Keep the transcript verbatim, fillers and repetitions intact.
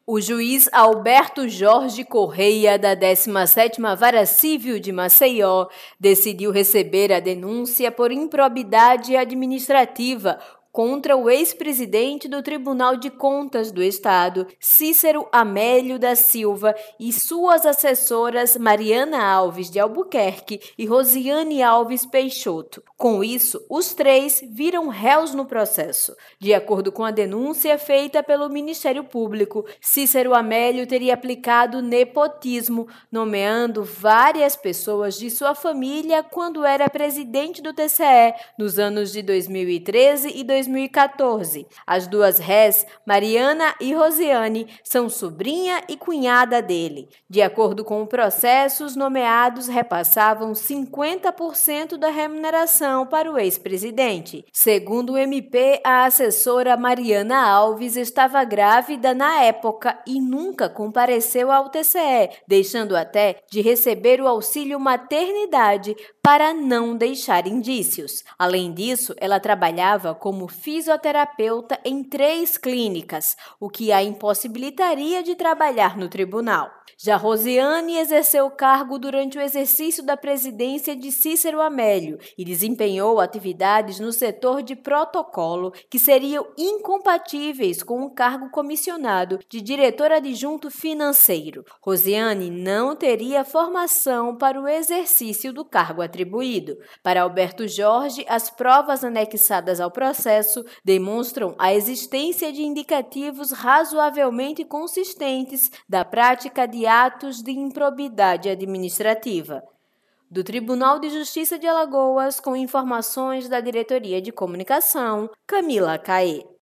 O juiz Alberto Jorge Correia, da décima sétima Vara Civil de Maceió, decidiu receber a denúncia por improbidade administrativa contra o ex-presidente do Tribunal de Contas do Estado, Cícero Amélio da Silva, e suas assessoras Mariana Alves de Albuquerque e Rosiane Alves Peixoto. Com isso, os três viram réus no processo. De acordo com a denúncia feita pelo Ministério Público, Cícero Amélio teria aplicado nepotismo, nomeando várias pessoas de sua família quando era presidente do T C E, nos anos de dois mil e treze e dois mil e quatorze. As duas réis, Mariana e Rosiane, são sobrinha e cunhada dele. De acordo com o processo, os nomeados repassavam cinquenta por cento da remuneração para o ex-presidente. Segundo o M P, a assessora Mariana Alves estava grávida na época e nunca compareceu ao T C E, deixando até de receber o auxílio maternidade para não deixar indícios. Além disso, ela trabalhava como fisioterapeuta em três clínicas, o que a impossibilitaria de trabalhar no tribunal. Já Rosiane exerceu o cargo durante o exercício da presidência de Cícero Amélio e desempenhou atividades no setor de protocolo que seriam incompatíveis com o cargo comissionado de diretor adjunto financeiro. Rosiane não teria formação para o exercício do cargo atribuído. Para Alberto Jorge, as provas anexadas ao processo demonstram a existência de indicativos razoavelmente consistentes da prática de atos de improbidade administrativa. Do Tribunal de Justiça de Alagoas, com informações da Diretoria de Comunicação, Camila Caê.